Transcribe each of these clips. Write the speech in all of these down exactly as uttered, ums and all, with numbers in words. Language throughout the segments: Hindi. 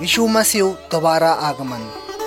यीशु मसीह दोबारा आगमन।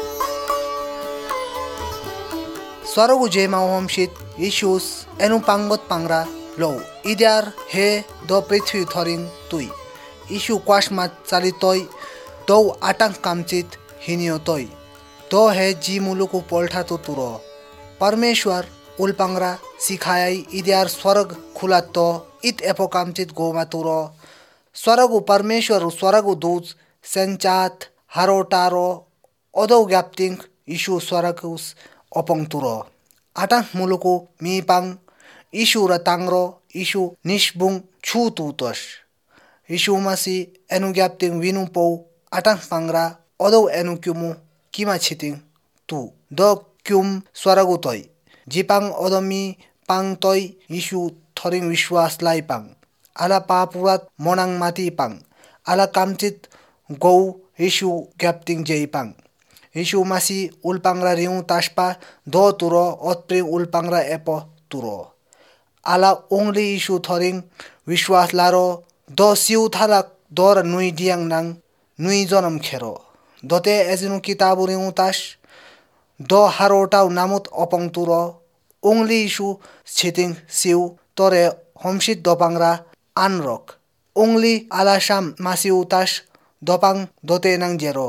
स्वर्ग जेमा होमशित यीशुस एनु पांगोत पांगरा लो इद्यार हे दो पृथ्वी थोरिंग तुई यीशु क्वाशमात चालितोय दो आटंक कामचित हिनियोतोय दो हे जी मुलुकु पोल्ठा तो तुरो परमेश्वर उल्पांगरा सिखाई इद्यार स्वर्ग खुला तो इत एपो कामचित गोमा तुरो स्वर्ग परमेश्वर स्वर्ग दूज संचात हारोटारो ओदो ग्याप्तिंग यीशु स्वर्गुस ओपोंग तुरो आटंक मुलुकु मीपांग यीशु रतांगरो यीशु निष्बुंग छु तुतोश यीशु मसी एनु ग्याप्तिंग विनु पौ आटंक पांगरा ओदो एनु क्युमु किमा छितिंग तु दो क्युम स्वर्गु तोय जिपांग ओदोमी पांग तोय यीशु थोरिंग विश्वास लाई पांग आला पापुरात मोनांग माती पांग आला कामचित गौ यीशु ग्याप्तिंग जेई पांग यीशु मसी उल्पांगरा रिउ ताशपा दो तुरो ओत्प्रि उल्पांगरा एपो तुरो आला ओंगली यीशु थोरिंग विश्वास लारो दो सिउ थाला दोर नुई दियांग नांग नुई जनम खेरो दोते एजिनु किताबु रिउ ताश दो हारोटाउ नामुत ओपोंग तुरो ओंगली यीशु छितिंग सिउ तोरे होमशित दोपांगरा आनरोक ओंगली आला शाम मासी उताश दोपांग दोते नंग जेरो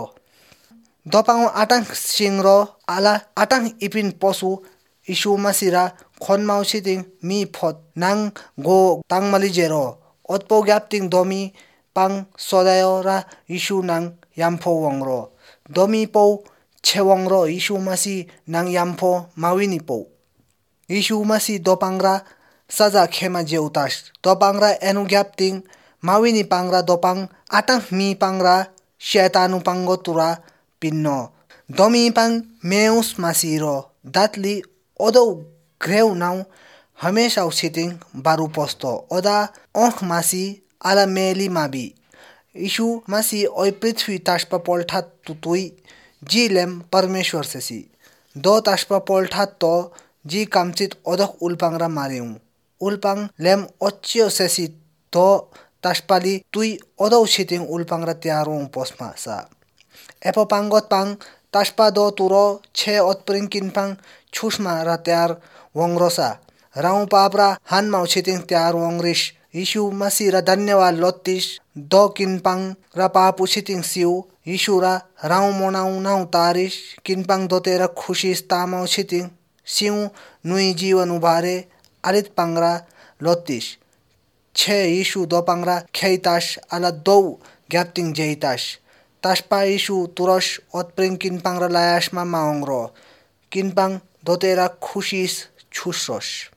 दोपांग आटंक सिंगरो आला आटंक इपिन पोसु यीशु मसीरा खोनमाउ छितिंग मी फोत नंग गो तांगमली जेरो ओतपो ग्याप्तिंग दोमी पांग सोदायोरा यीशु नंग याम्फो वंगरो दोमी पौ छेवंगरो यीशु मसी नंग याम्फो माविनी पौ यीशु मसी दोपांगरा सजा खेमा जेउताश दोपांगरा एनु ग्याप्तिंग माविनी पांगरा दोपांग आटंक मी पांगरा शैतानु पांगो तुरा पिन्नो दोमी पांग मेउस मासीरो दातली ओदो ग्रेव नाउ हमेशा उछितिंग बारू पोस्तो ओदा ओंख मासी आला मेली माबी यीशु मसी ओय पृथ्वी ताशपा पोल्ठा तुतुई जी लेम परमेश्वर सेसी दो ताशपा पोल्ठा तो जी कामचित ओदक उल्पांगरा मारिउ उल्पांग लेम ओच्चियो सेसी तो ताशपाली तुई ओदो छितिंग उल्पांगरा त्यारो पोस्मा सा एपो पांगोत पांग ताशपा दो तुरो छे ओतप्रिंग किनपांग छुष्मा रा त्यार वंगरोसा राउ पापरा हान माउ छितिंग त्यार वंगरिश यीशु मसी रा धन्यवाद लोत्तिश दो किनपांग रा पापु छितिंग सिउ यीशु रा राउ मोनाउ नाउ तारिश किनपांग दो तेरा खुशी तामाउ छितिंग सिउ नुई जीवन उबारे आलित पांगरा लोत्तिश छे यीशु दो पांगरा खेताश आला दो ग्याप्तिंग जेताश ताशपा यीशु तुरश ओतप्रिंग किनपांग रा लायाशमा मांगरो किनपांग दो तेरा खुशी छुशोश।